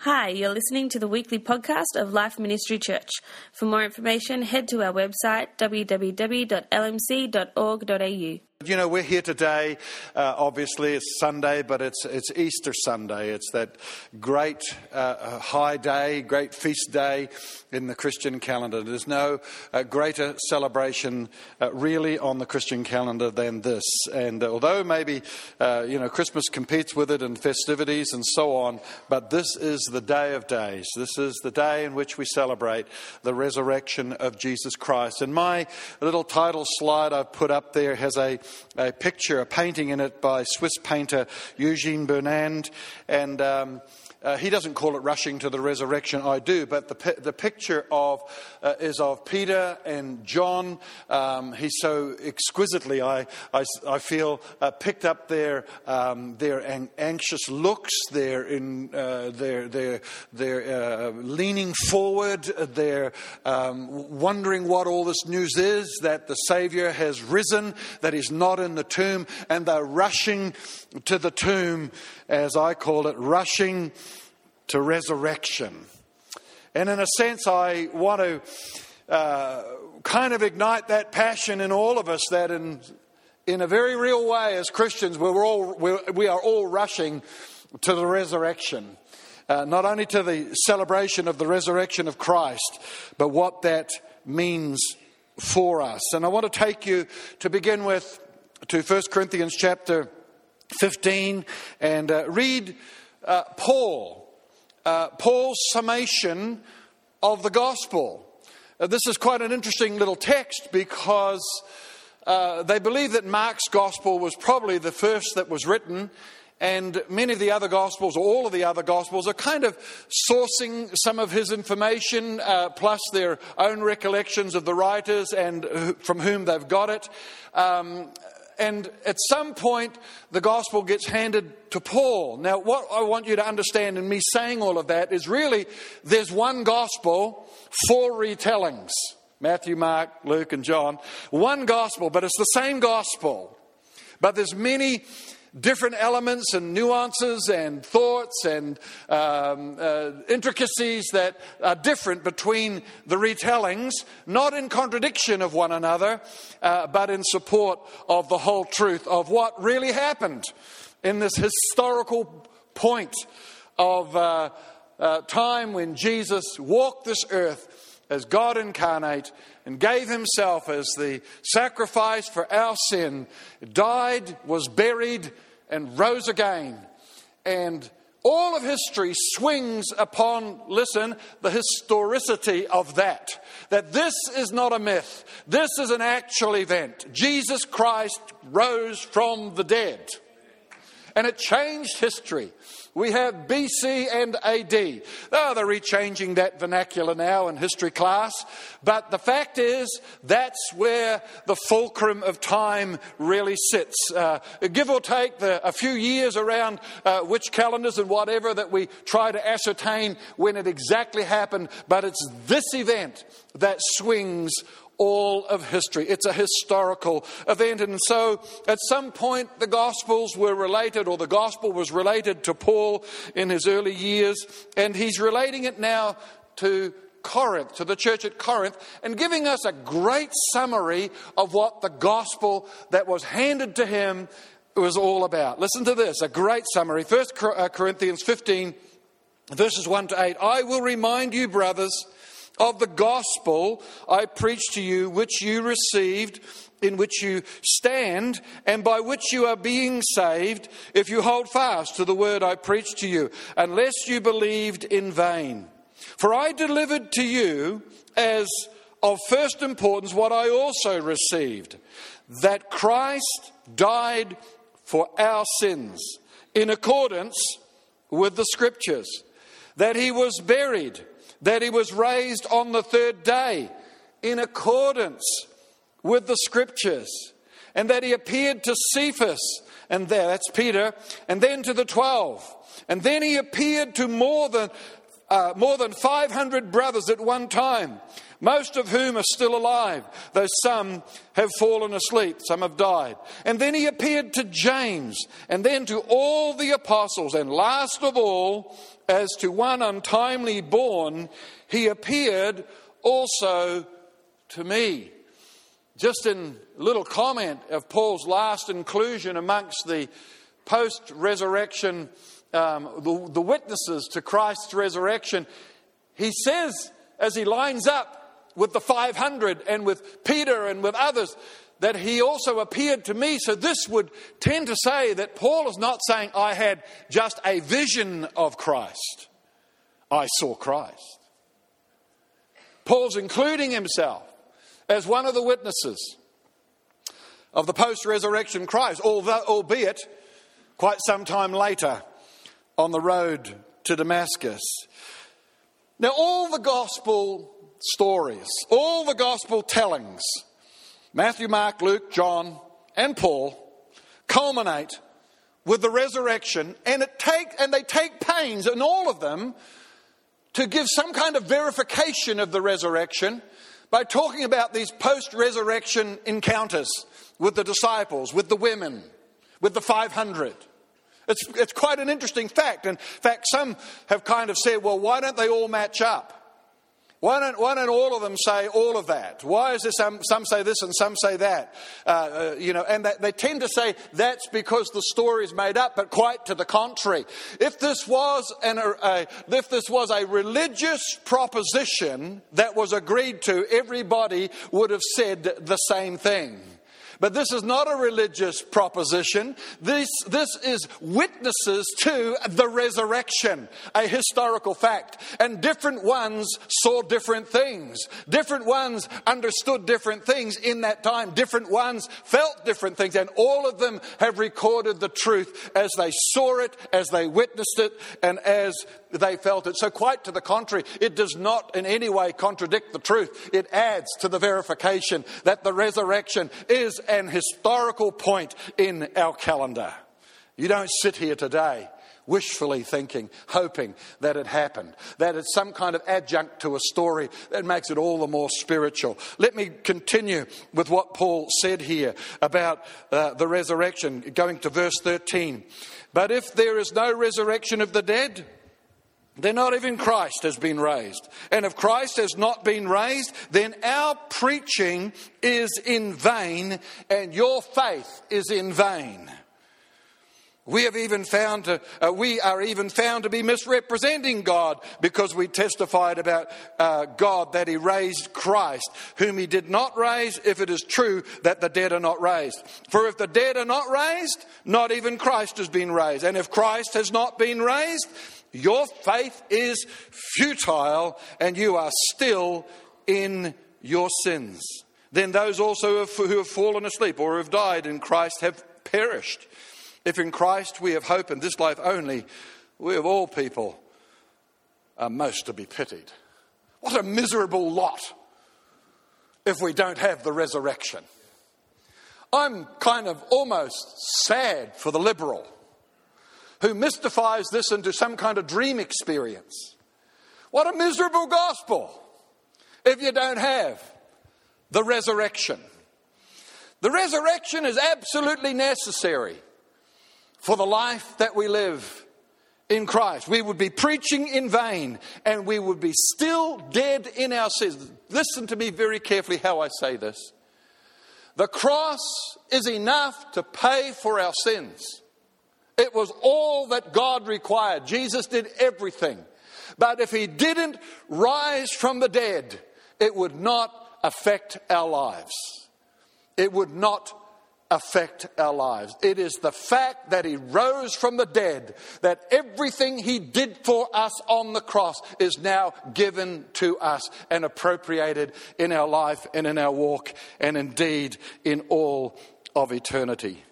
Hi, you're listening to the weekly podcast of Life Ministry Church. For more information, head to our website, www.lmc.org.au. You know, we're here today, obviously it's Sunday, but it's Easter Sunday. It's that great high day, great feast day in the Christian calendar. There's no greater celebration really on the Christian calendar than this. And although maybe, Christmas competes with it and festivities and so on, but this is the day of days. This is the day in which we celebrate the resurrection of Jesus Christ. And my little title slide I've put up there has a picture, a painting in it by Swiss painter Eugene Burnand, and he doesn't call it Rushing to the Resurrection, I do, but the picture is of Peter and John. He so exquisitely, I feel, picked up their anxious looks, their leaning forward, their wondering what all this news is, that the Saviour has risen, that He's not in the tomb, and they're rushing to the tomb, as I call it, rushing to resurrection. And in a sense, I want to kind of ignite that passion in all of us, that in a very real way as Christians, we are all rushing to the resurrection. Not only to the celebration of the resurrection of Christ, but what that means for us. And I want to take you to begin with to 1 Corinthians chapter 15 and read Paul's summation of the gospel. This is quite an interesting little text because they believe that Mark's gospel was probably the first that was written, and many of the other gospels, or all of the other gospels, are kind of sourcing some of his information, plus their own recollections of the writers and from whom they've got it. And at some point, the gospel gets handed to Paul. Now, what I want you to understand in me saying all of that is really there's one gospel, 4 retellings. Matthew, Mark, Luke, and John. One gospel, but it's the same gospel. But there's many different elements and nuances and thoughts and intricacies that are different between the retellings, not in contradiction of one another, but in support of the whole truth of what really happened in this historical point of time when Jesus walked this earth as God incarnate and gave himself as the sacrifice for our sin, died, was buried, and rose again. And all of history swings upon, listen, the historicity of that. That this is not a myth. This is an actual event. Jesus Christ rose from the dead. And it changed history. We have BC and AD. They're rechanging that vernacular now in history class. But the fact is, that's where the fulcrum of time really sits. Give or take a few years around which calendars and whatever that we try to ascertain when it exactly happened. But it's this event that swings all of history. It's a historical event. And so at some point the Gospels were related, or the Gospel was related to Paul in his early years. And he's relating it now to Corinth, to the church at Corinth, and giving us a great summary of what the Gospel that was handed to him was all about. Listen to this, a great summary. 1 Corinthians 15, verses 1 to 8. I will remind you, brothers, of the gospel I preached to you, which you received, in which you stand, and by which you are being saved, if you hold fast to the word I preached to you, unless you believed in vain. For I delivered to you as of first importance what I also received, that Christ died for our sins, in accordance with the Scriptures, that he was buried, that he was raised on the 3rd day in accordance with the Scriptures, and that he appeared to Cephas, and that's Peter, and then to the 12. And then he appeared to more than 500 brothers at one time, most of whom are still alive, though some have fallen asleep, some have died. And then he appeared to James, and then to all the apostles, and last of all, as to one untimely born, he appeared also to me. Just in a little comment of Paul's last inclusion amongst the post-resurrection, the witnesses to Christ's resurrection, he says, as he lines up with the 500 and with Peter and with others, that he also appeared to me. So this would tend to say that Paul is not saying, I had just a vision of Christ. I saw Christ. Paul's including himself as one of the witnesses of the post-resurrection Christ, albeit quite some time later on the road to Damascus. Now, all the gospel stories, all the gospel tellings, Matthew, Mark, Luke, John, and Paul, culminate with the resurrection, and they take pains in all of them to give some kind of verification of the resurrection by talking about these post-resurrection encounters with the disciples, with the women, with the 500. It's quite an interesting fact. In fact, some have kind of said, well, why don't they all match up? Why don't all of them say all of that? Why is there some say this and some say that? And they tend to say that's because the story is made up, but quite to the contrary. If this was a religious proposition that was agreed to, everybody would have said the same thing. But this is not a religious proposition. This is witnesses to the resurrection, a historical fact. And different ones saw different things. Different ones understood different things in that time. Different ones felt different things. And all of them have recorded the truth as they saw it, as they witnessed it, and as they felt it. So quite to the contrary, it does not in any way contradict the truth. It adds to the verification that the resurrection is an historical point in our calendar. You don't sit here today wishfully thinking, hoping that it happened, that it's some kind of adjunct to a story that makes it all the more spiritual. Let me continue with what Paul said here about the resurrection, going to verse 13. But if there is no resurrection of the dead, then not even Christ has been raised. And if Christ has not been raised, then our preaching is in vain and your faith is in vain. We are even found to be misrepresenting God because we testified about God that he raised Christ, whom he did not raise, if it is true that the dead are not raised. For if the dead are not raised, not even Christ has been raised. And if Christ has not been raised, your faith is futile and you are still in your sins. Then those also who have fallen asleep or have died in Christ have perished. If in Christ we have hope in this life only, we of all people are most to be pitied. What a miserable lot if we don't have the resurrection. I'm kind of almost sad for the liberal who mystifies this into some kind of dream experience. What a miserable gospel if you don't have the resurrection. The resurrection is absolutely necessary for the life that we live in Christ. We would be preaching in vain and we would be still dead in our sins. Listen to me very carefully how I say this. The cross is enough to pay for our sins. It was all that God required. Jesus did everything. But if he didn't rise from the dead, it would not affect our lives. It would not affect our lives. It is the fact that he rose from the dead, that everything he did for us on the cross is now given to us and appropriated in our life and in our walk and indeed in all of eternity.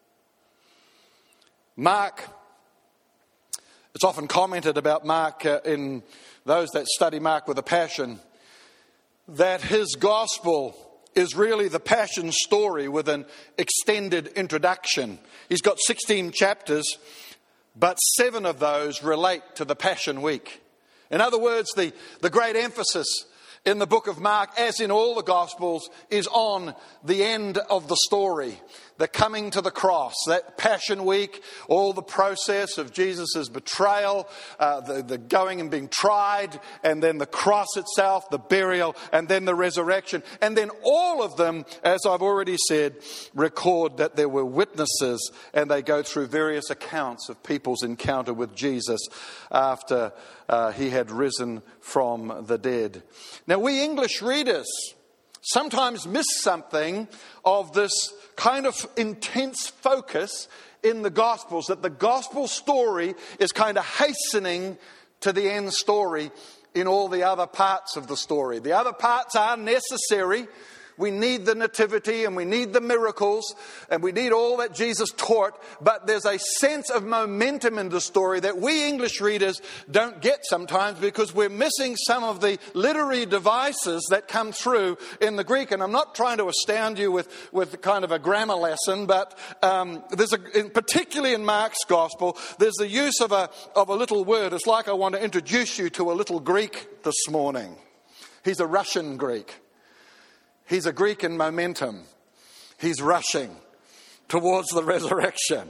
Mark, it's often commented about Mark in those that study Mark with a passion, that his gospel is really the passion story with an extended introduction. He's got 16 chapters, but 7 of those relate to the Passion Week. In other words, the great emphasis in the book of Mark, as in all the Gospels, is on the end of the story. the coming to the cross, that Passion Week, all the process of Jesus' betrayal, the going and being tried, and then the cross itself, the burial, and then the resurrection. And then all of them, as I've already said, record that there were witnesses, and they go through various accounts of people's encounter with Jesus after he had risen from the dead. Now, we English readers sometimes miss something of this kind of intense focus in the Gospels, that the Gospel story is kind of hastening to the end story in all the other parts of the story. The other parts are necessary. We need the nativity and we need the miracles and we need all that Jesus taught, but there's a sense of momentum in the story that we English readers don't get sometimes because we're missing some of the literary devices that come through in the Greek. And I'm not trying to astound you with kind of a grammar lesson, but particularly in Mark's Gospel, there's the use of a little word. It's like I want to introduce you to a little Greek this morning. He's a Russian Greek. He's a Greek in momentum. He's rushing towards the resurrection.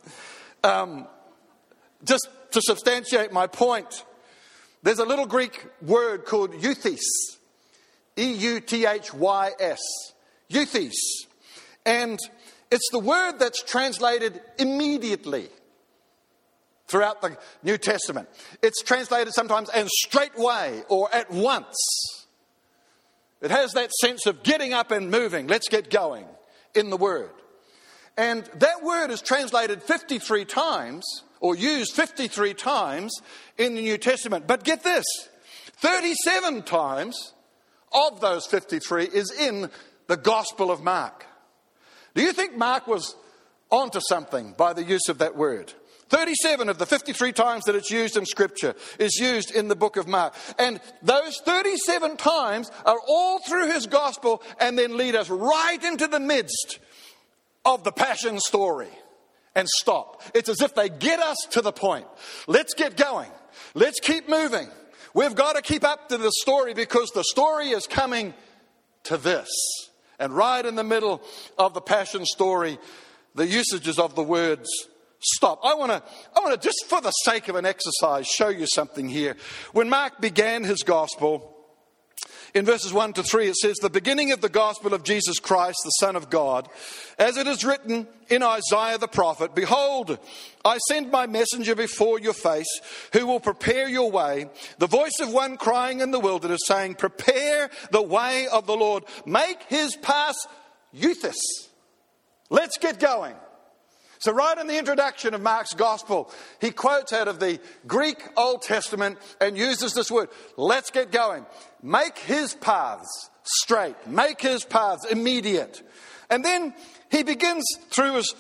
Just to substantiate my point, there's a little Greek word called euthys. E-U-T-H-Y-S. Euthys. And it's the word that's translated immediately throughout the New Testament. It's translated sometimes as straightway or at once. It has that sense of getting up and moving. Let's get going in the word. And that word is translated 53 times or used 53 times in the New Testament. But get this, 37 times of those 53 is in the Gospel of Mark. Do you think Mark was onto something by the use of that word? 37 of the 53 times that it's used in Scripture is used in the book of Mark. And those 37 times are all through his Gospel and then lead us right into the midst of the Passion story and stop. It's as if they get us to the point. Let's get going. Let's keep moving. We've got to keep up to the story because the story is coming to this. And right in the middle of the Passion story, the usages of the words stop. I want to, just for the sake of an exercise, show you something here. When Mark began his gospel, in verses 1 to 3, it says, the beginning of the gospel of Jesus Christ, the Son of God, as it is written in Isaiah the prophet, behold, I send my messenger before your face, who will prepare your way. The voice of one crying in the wilderness, saying, prepare the way of the Lord. Make his path euthys. Let's get going. So right in the introduction of Mark's Gospel, he quotes out of the Greek Old Testament and uses this word. Let's get going. Make his paths straight. Make his paths immediate. And then he begins through his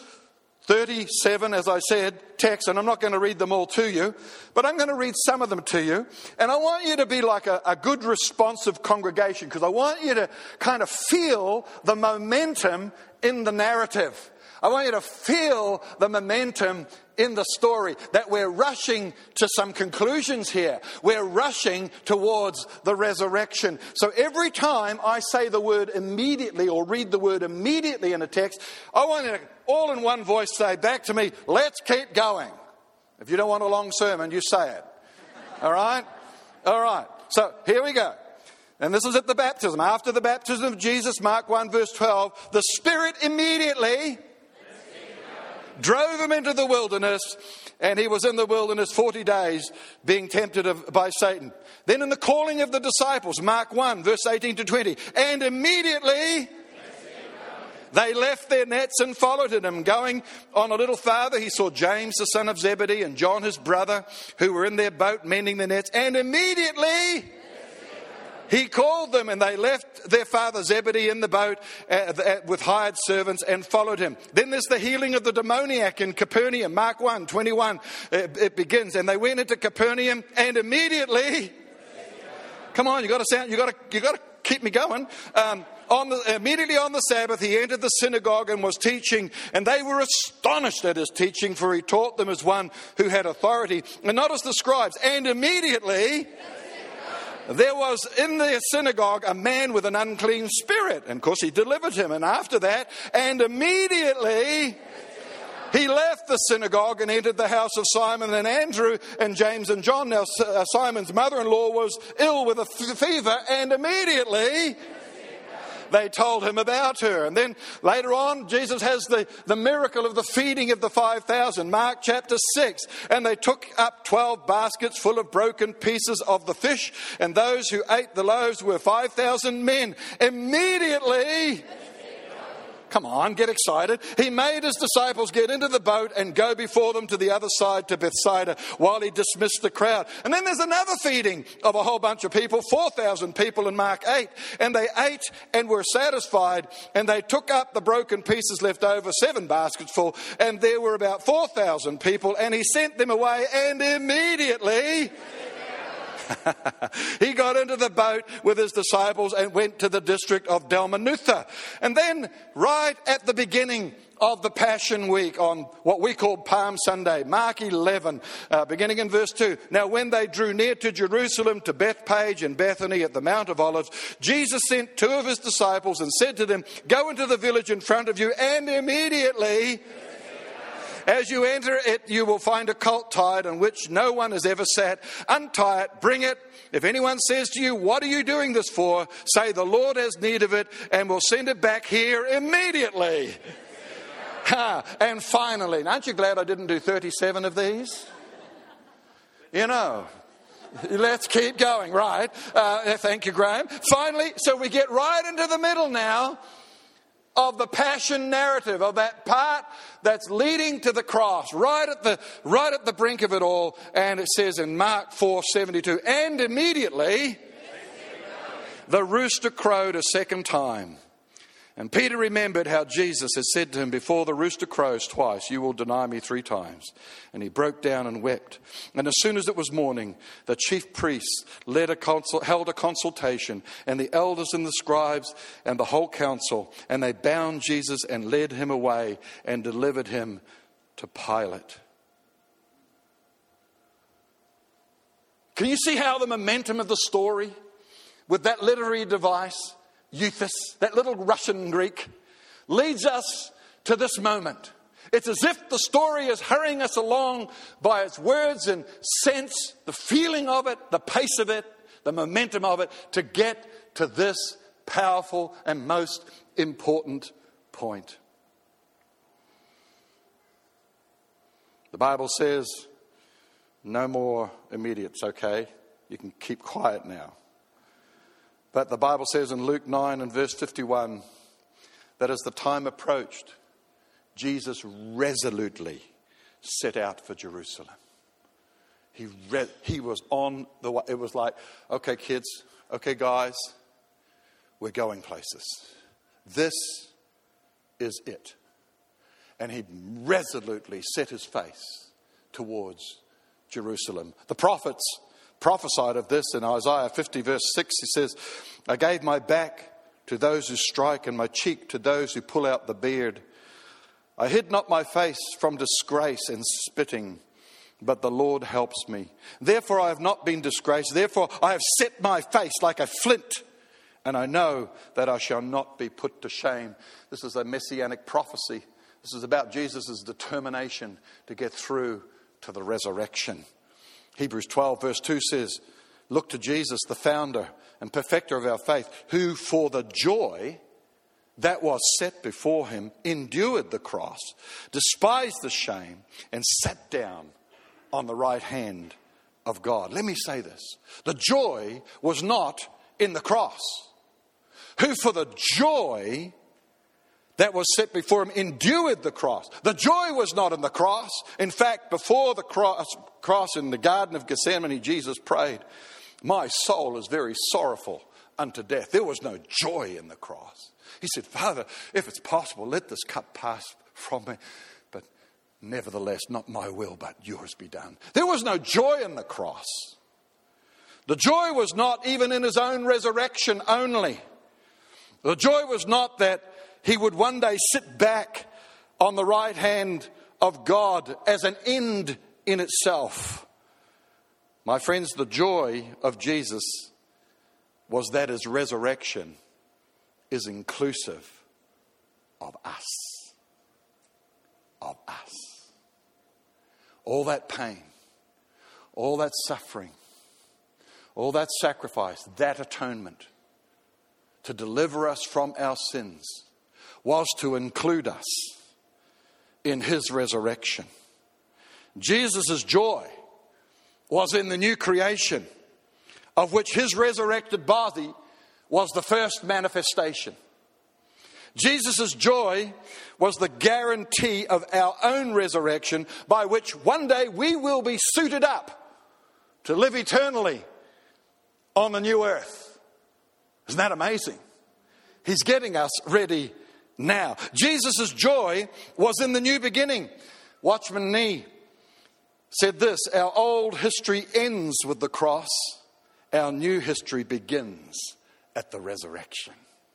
37, as I said, texts, and I'm not going to read them all to you, but I'm going to read some of them to you. And I want you to be like a good responsive congregation because I want you to kind of feel the momentum in the narrative. I want you to feel the momentum in the story, that we're rushing to some conclusions here. We're rushing towards the resurrection. So every time I say the word immediately or read the word immediately in a text, I want you to all in one voice say back to me, let's keep going. If you don't want a long sermon, you say it. All right? All right. So here we go. And this is at the baptism. After the baptism of Jesus, Mark 1 verse 12, the Spirit immediately drove him into the wilderness, and he was in the wilderness 40 days being tempted by Satan. Then in the calling of the disciples, Mark 1 verse 18 to 20, and immediately they left their nets and followed him. Going on a little farther, he saw James the son of Zebedee and John his brother, who were in their boat mending their nets, and immediately he called them, and they left their father Zebedee in the boat with hired servants and followed him. Then there's the healing of the demoniac in Capernaum. Mark 1, 21, it begins. And they went into Capernaum, and immediately, come on, you got to keep me going. Immediately on the Sabbath, he entered the synagogue and was teaching, and they were astonished at his teaching, for he taught them as one who had authority, and not as the scribes. And immediately there was in the synagogue a man with an unclean spirit. And of course he delivered him. And after that, and immediately he left the synagogue and entered the house of Simon and Andrew and James and John. Now Simon's mother-in-law was ill with a fever, and immediately they told him about her. And then later on, Jesus has the miracle of the feeding of the 5,000. Mark chapter 6. And they took up 12 baskets full of broken pieces of the fish. And those who ate the loaves were 5,000 men. Immediately, come on, get excited. He made his disciples get into the boat and go before them to the other side to Bethsaida while he dismissed the crowd. And then there's another feeding of a whole bunch of people, 4,000 people in Mark 8. And they ate and were satisfied, and they took up the broken pieces left over, 7 baskets full, and there were about 4,000 people, and he sent them away, and immediately he got into the boat with his disciples and went to the district of Dalmanutha. And then right at the beginning of the Passion Week, on what we call Palm Sunday, Mark 11, beginning in verse 2. Now when they drew near to Jerusalem, to Bethpage and Bethany at the Mount of Olives, Jesus sent 2 of his disciples and said to them, go into the village in front of you, and immediately as you enter it, you will find a colt tied on which no one has ever sat. Untie it, bring it. If anyone says to you, what are you doing this for? Say, the Lord has need of it, and we'll send it back here immediately. And finally, aren't you glad I didn't do 37 of these? You know, let's keep going, right? Thank you, Graham. Finally, so we get right into the middle now of the passion narrative, of that part that's leading to the cross, right at the brink of it all. And it says in Mark 4:72, and immediately the rooster crowed a second time. And Peter remembered how Jesus had said to him, before the rooster crows twice, you will deny me 3 times. And he broke down and wept. And as soon as it was morning, the chief priests held a consultation, and the elders and the scribes and the whole council, and they bound Jesus and led him away and delivered him to Pilate. Can you see how the momentum of the story, with that literary device, Euthus, that little Russian Greek, leads us to this moment. It's as if the story is hurrying us along by its words and sense, the feeling of it, the pace of it, the momentum of it, to get to this powerful and most important point. The Bible says, no more immediates, okay? You can keep quiet now. But the Bible says in Luke 9 and verse 51 that as the time approached, Jesus resolutely set out for Jerusalem. He was on the way. It was like, okay, kids, okay, guys, we're going places. This is it. And he resolutely set his face towards Jerusalem. The prophets prophesied of this in Isaiah 50 verse 6. He says, I gave my back to those who strike and my cheek to those who pull out the beard. I hid not my face from disgrace and spitting, but the Lord helps me. Therefore I have not been disgraced. Therefore I have set my face like a flint, and I know that I shall not be put to shame. This is a messianic prophecy. This is about Jesus' determination to get through to the resurrection. Hebrews 12 verse 2 says, look to Jesus, the founder and perfecter of our faith, who for the joy that was set before him endured the cross, despised the shame, and sat down on the right hand of God. Let me say this. The joy was not in the cross. Who for the joy that was set before him endured the cross. The joy was not in the cross. In fact, before the cross in the Garden of Gethsemane, Jesus prayed, my soul is very sorrowful unto death. There was no joy in the cross. He said, Father, if it's possible, let this cup pass from me. But nevertheless, not my will, but yours be done. There was no joy in the cross. The joy was not even in his own resurrection only. The joy was not that he would one day sit back on the right hand of God as an end in itself. My friends, the joy of Jesus was that his resurrection is inclusive of us. Of us. All that pain, all that suffering, all that sacrifice, that atonement to deliver us from our sins was to include us in his resurrection. Jesus' joy was in the new creation, of which his resurrected body was the first manifestation. Jesus' joy was the guarantee of our own resurrection, by which one day we will be suited up to live eternally on the new earth. Isn't that amazing? He's getting us ready now. Jesus' joy was in the new beginning. Watchman Nee said this: our old history ends with the cross. Our new history begins at the resurrection.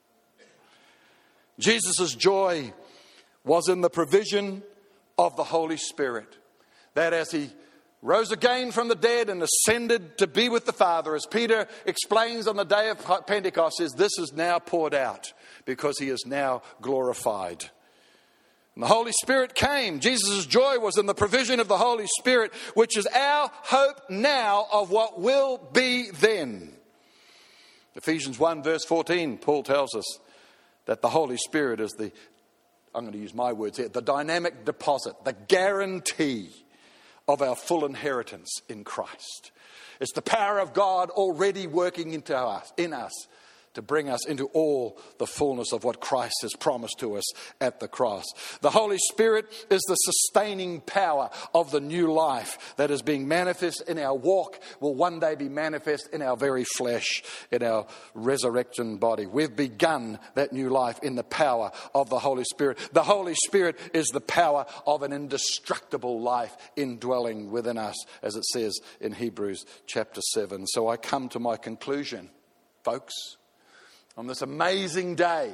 Jesus' joy was in the provision of the Holy Spirit. That as he rose again from the dead and ascended to be with the Father, as Peter explains on the day of Pentecost, says this is now poured out because he is now glorified. And the Holy Spirit came. Jesus' joy was in the provision of the Holy Spirit, which is our hope now of what will be then. Ephesians 1 verse 14, Paul tells us that the Holy Spirit is the, I'm going to use my words here, the dynamic deposit, the guarantee of our full inheritance in Christ. It's the power of God already working in us to bring us into all the fullness of what Christ has promised to us at the cross. The Holy Spirit is the sustaining power of the new life that is being manifest in our walk, will one day be manifest in our very flesh, in our resurrection body. We've begun that new life in the power of the Holy Spirit. The Holy Spirit is the power of an indestructible life indwelling within us, as it says in Hebrews chapter 7. So I come to my conclusion, folks. On this amazing day,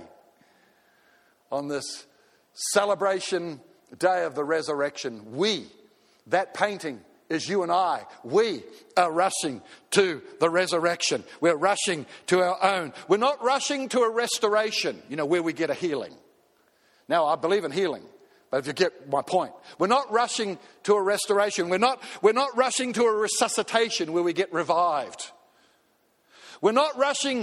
on this celebration day of the resurrection, that painting is you and I. We are rushing to the resurrection. We're rushing to our own. We're not rushing to a restoration, where we get a healing. Now, I believe in healing, but if you get my point, we're not rushing to a restoration. We're not rushing to a resuscitation where we get revived. We're not rushing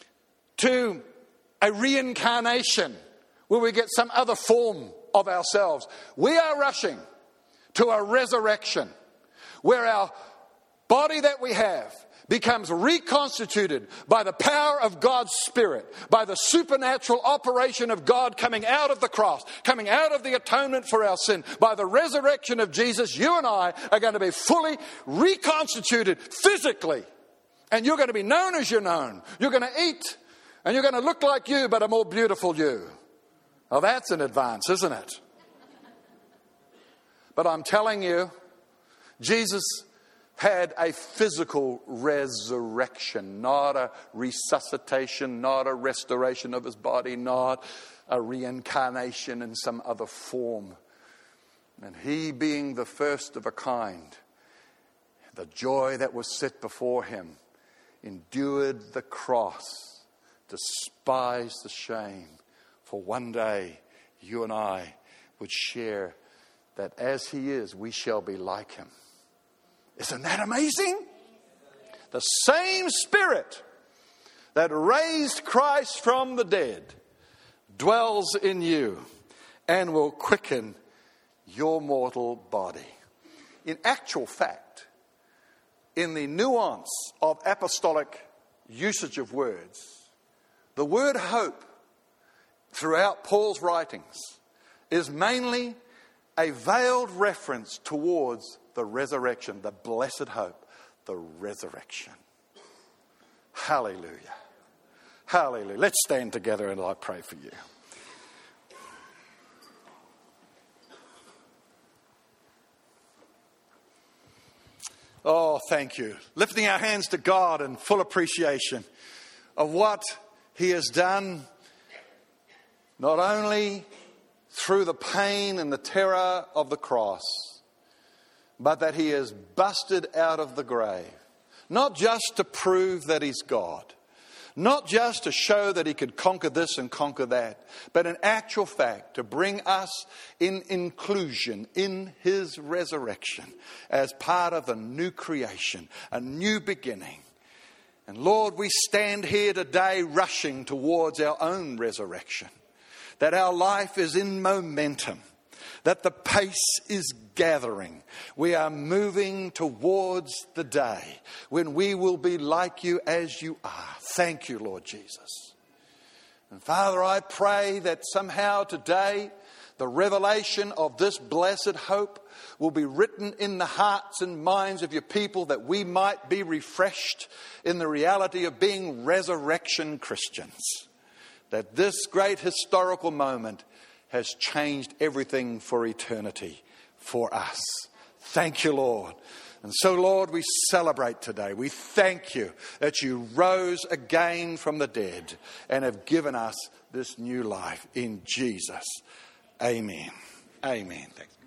to a reincarnation where we get some other form of ourselves. We are rushing to a resurrection where our body that we have becomes reconstituted by the power of God's Spirit, by the supernatural operation of God coming out of the cross, coming out of the atonement for our sin. By the resurrection of Jesus, you and I are going to be fully reconstituted physically. And you're going to be known as you're known. You're going to eat and you're going to look like you, but a more beautiful you. Well, that's an advance, isn't it? But I'm telling you, Jesus had a physical resurrection, not a resuscitation, not a restoration of his body, not a reincarnation in some other form. And he, being the first of a kind, the joy that was set before him, endured the cross, despised the shame, for one day you and I would share that as he is, we shall be like him. Isn't that amazing? The same Spirit that raised Christ from the dead dwells in you and will quicken your mortal body. In actual fact, in the nuance of apostolic usage of words, the word hope throughout Paul's writings is mainly a veiled reference towards the resurrection, the blessed hope, the resurrection. Hallelujah. Hallelujah. Let's stand together and I pray for you. Oh, thank you. Lifting our hands to God in full appreciation of what he has done, not only through the pain and the terror of the cross, but that he has busted out of the grave, not just to prove that he's God, Not just to show that he could conquer this and conquer that, but in actual fact to bring us in inclusion in his resurrection as part of a new creation, a new beginning. And Lord, we stand here today rushing towards our own resurrection, that our life is in momentum, that the pace is gathering. We are moving towards the day when we will be like you as you are. Thank you, Lord Jesus. And Father, I pray that somehow today the revelation of this blessed hope will be written in the hearts and minds of your people, that we might be refreshed in the reality of being resurrection Christians. That this great historical moment has changed everything for eternity for us. Thank you, Lord. And so, Lord, we celebrate today. We thank you that you rose again from the dead and have given us this new life in Jesus. Amen. Amen. Thanks.